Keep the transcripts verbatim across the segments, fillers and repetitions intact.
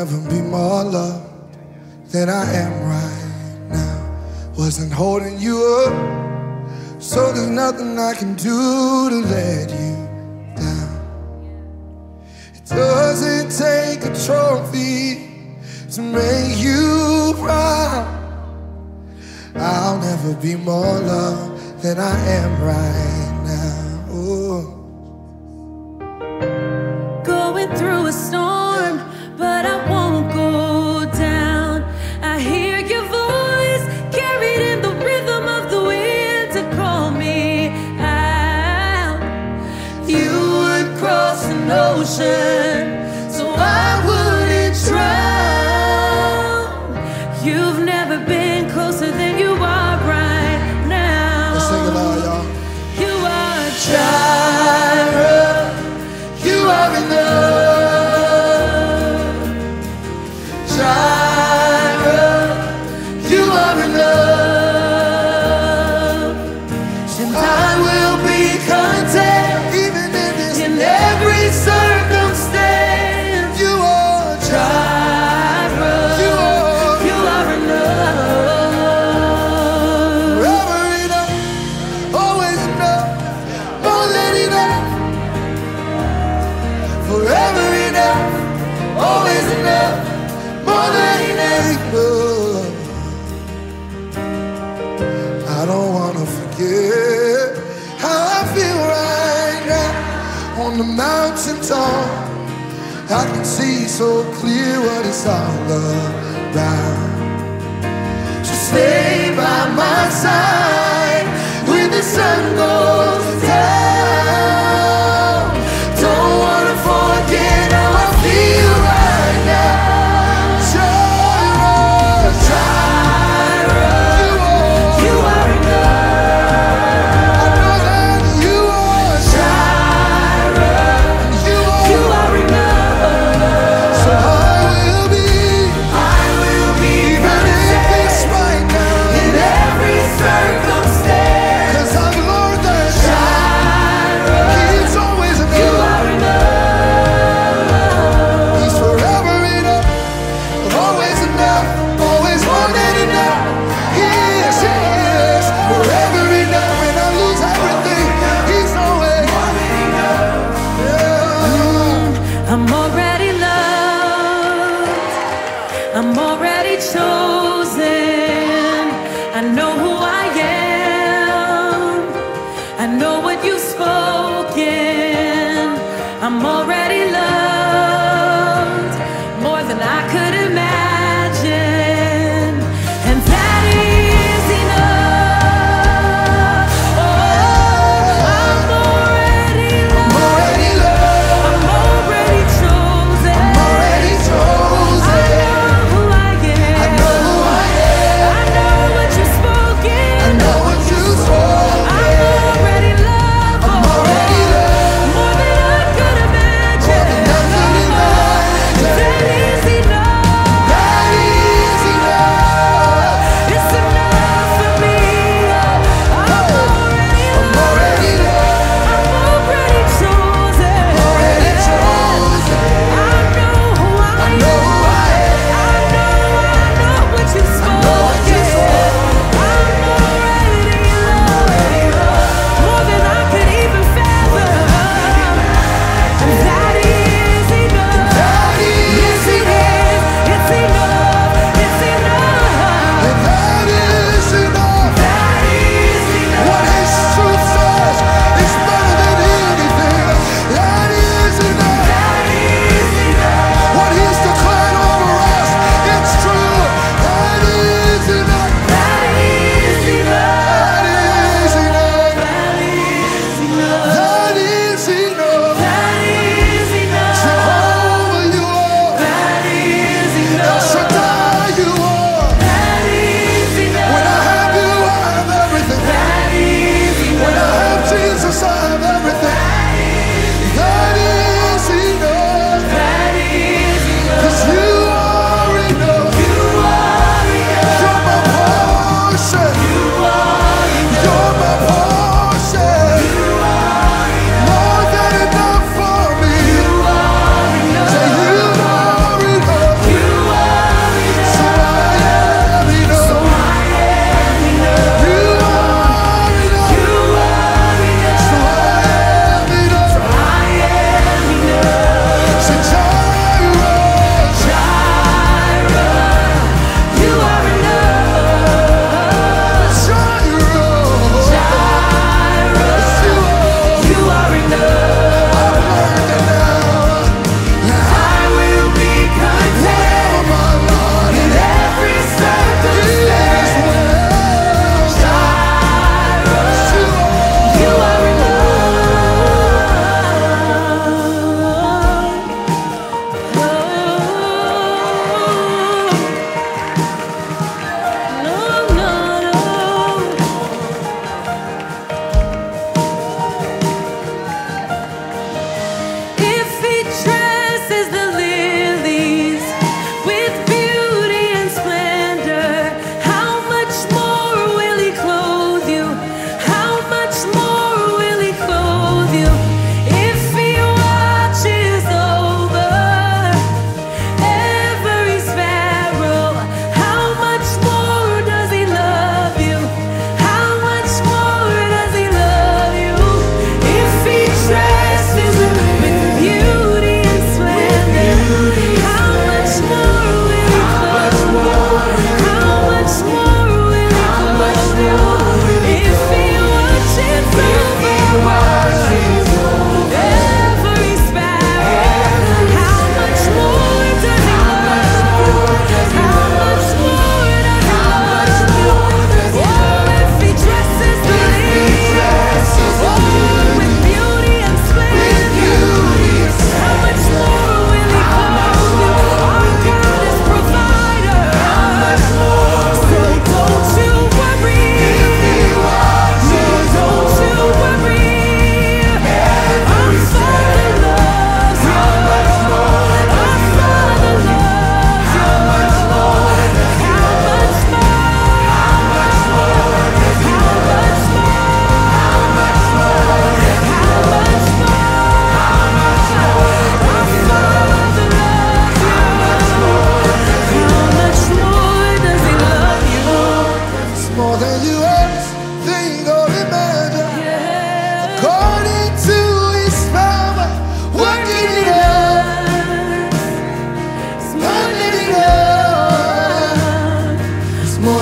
never be more loved than I am right now. Wasn't holding you up, so there's nothing I can do to let you down. It doesn't take a trophy to make you proud. I'll never be more loved than I am right now. Ooh. Going through a storm, but I won't go down. I hear your voice carried in the rhythm of the wind to call me out. You would cross an ocean so I wouldn't drown. You've never been closer than you are right now. Let's sing it loud, y'all. You are Jireh. You are enough. Jireh. You are enough. And I will be content even in this, in every circumstance. You are Jireh. You are You are enough. forever enough, always enough, more than enough. Forever enough, always enough, more than enough. I don't wanna forget how I feel right now on the mountain top. I can see so clear what it's all about. So stay by my side when the sun goes down. Don't wanna forget how I feel right now. Jireh, Jireh. you are, You are enough. I know that you are, Jireh. you You are. are enough. So I will be, I will be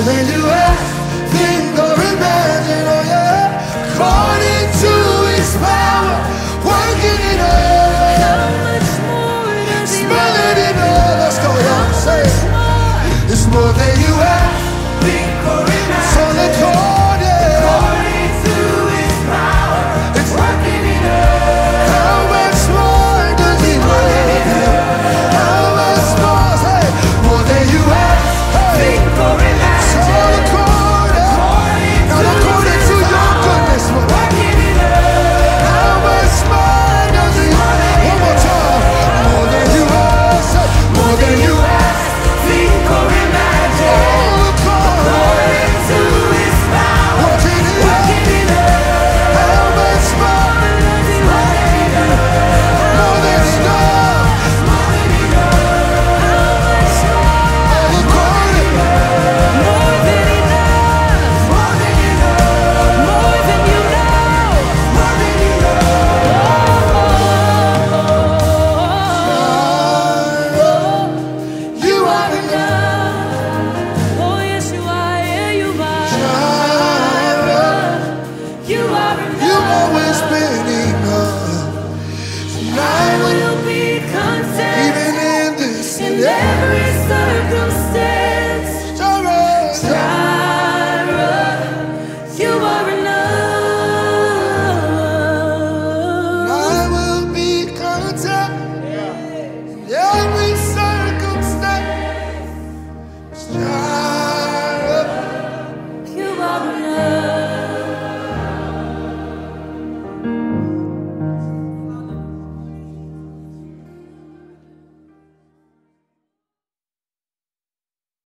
more than you ask, think or imagine, oh yeah. According to His power, working in us. How much more does It's He more love? than enough. Let's go, y'all. Say it. It's more than you ask, think or imagine.